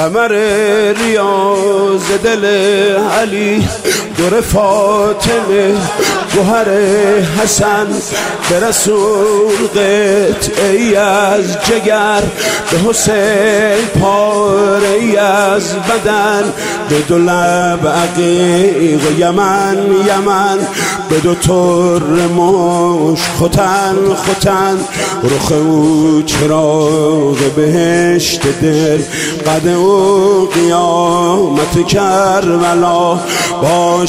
ثمر ریاض دل علی، در فاطمه گوهر حسن، به رسول قطعی از جگر، به حسین پاره‌ای از بدن، به دو لب عقیق و یمن یمن، به دو طر مشک ختن ختن، رخ او چراغ بهشت دل، قد او قیامت کربلا، با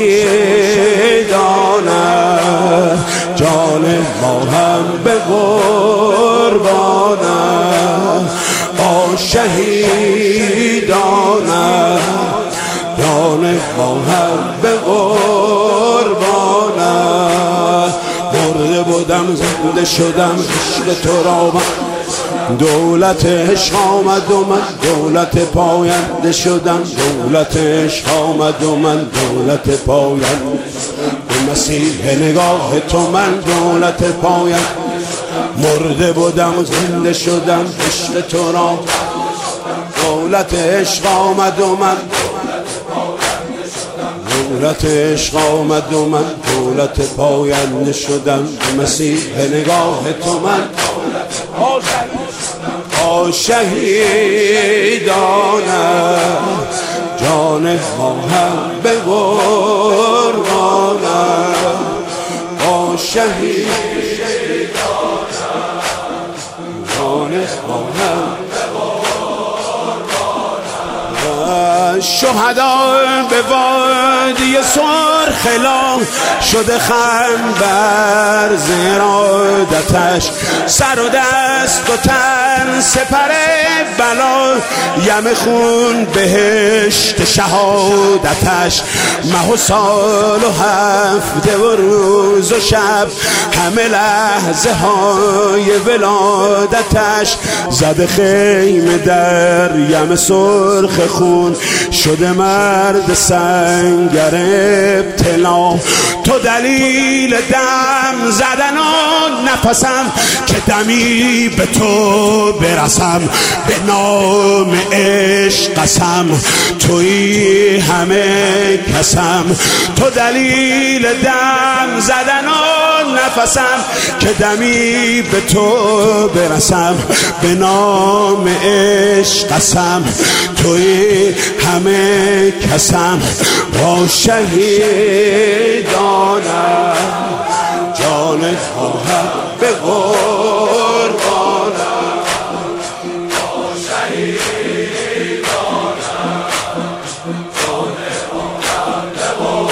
شهیدانه جان ما هم به قربانه، با شهیدانه جان ما هم به قربانه. مرده بودم زنده شدم، عشق تو را دولت عشق آمد و من دولت پاینده شدم، دولت عشق آمد و من دولت پاینده، به مسیح نگاه تو من دولت پاینده. مرده بودم زنده شدم، عشق تو را دولت عشق آمد و من دولت عشق آمد و من دولت پاینده شدم، به مسیح نگاه تو من با شهیدانه جان ما هم به قربانه، با شهیدانه جان ما هم به قربانه. شهدا به وادی سرخلا شده خم بر زرادتش، سر و دست و تن سپر بلا، یم خون بهشت شهادتش، مه و سال و هفته و روز و شب، همه لحظه های ولادتش، زده خیمه در یم سرخ خون، شده مرد سنگر ابتلا. تو دلیل دم زدن و نفسم، که دمی به تو برسم، به نام عشق قسم، تویی همه کسم. تو دلیل دم زدن و نفسم، که دمی به تو برسم، به نام عشق قسم، تویی همه کسم. با شهیدانه جان خواهم به قربانه، با شهیدانه جان خواهم به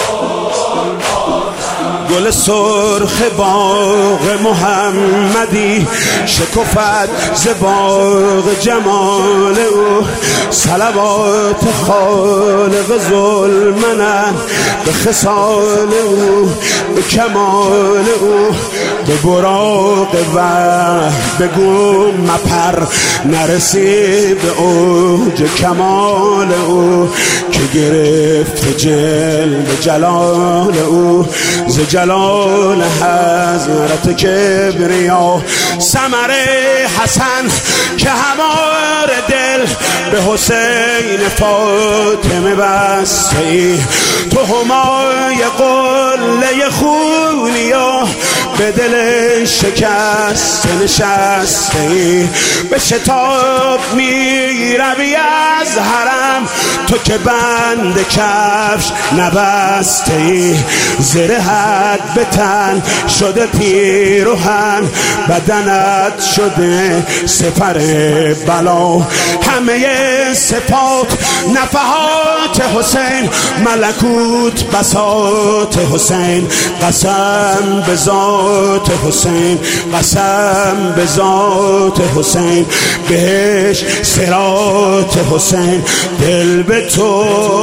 قربانه. گل سرخ باغ محمدی شکفت ز باغ جمال او، صلوات خالق ظلمنن به خصال او، به کمال او، به براق وحی بگو مپر، نرسی به اوج کمال او، که گرفت جلوه جلال او، ز جلال حضرت کبریا. ثمر حسن که همار دل، به حسین فاطمه بسته ای، تو همای قله خونیا، به دل شکست نشسته ای. به شتاب می روی از حرم، تو که بند کفش نبسته ای. زرهت به تن شده پیروهن، بدنت شده سپر بلا. همه صفات نفحات حسین، ملکوت بساط حسین. قسم به ذات حسین، قسم به ذات حسین. بهش صراط حسین، دل به تو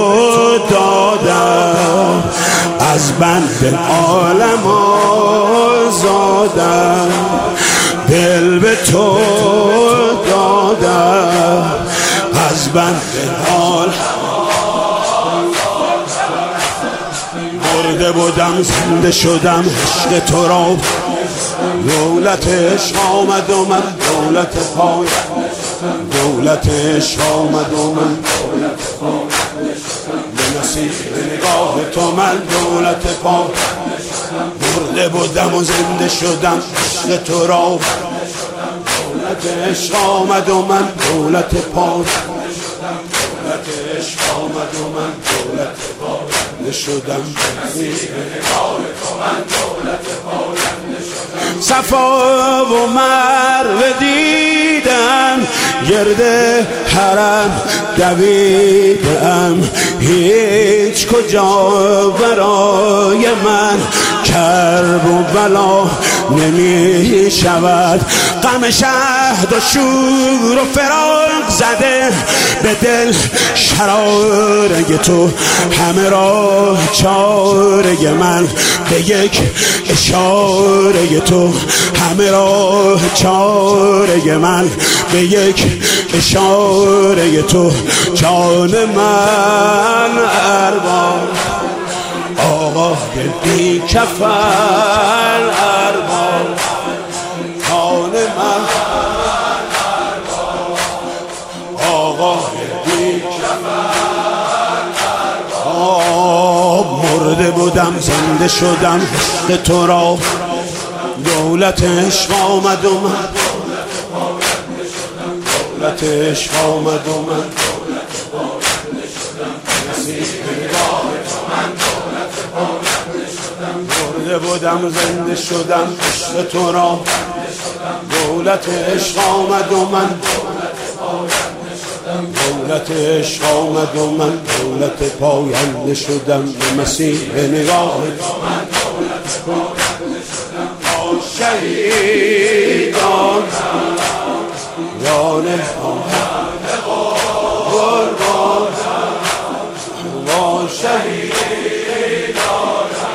دادم، از بند عالم آزادم. دل به تو دادم، از بند عالم مرده بودم زنده شدم، عشق تو را دولت عشق آمد و من دولت پای دولت عشق آمد و من به نصیب نگاه تو من دولت پا مرده بودم و زنده شدم عشق تو را دولت عشق آمد و من دولت پا دولت عشق آمد و من دولت پا شدم صفا و مروه دیدم گرد حرم دویدم هیچ کجا برای من کرب و بلا نمی شود غم شهد و شور و فراق زده به دل شراره تو همه راه چاره من به یک اشاره تو همه راه چاره من به یک اشاره تو جان من ارباب آقا بی کفن ارباب جان من آقا بی کفن ارباب مرده بودم زنده شدم عشق تو را دولت عشق آمد و من دولت عشق آمد و من مرده بودم زنده شدم عشق تو را دولت عشق آمد و من دولت عشق آمد و من دولت پاینده شدم به مسیح نگاه شهیدان جان قربان با شهیدان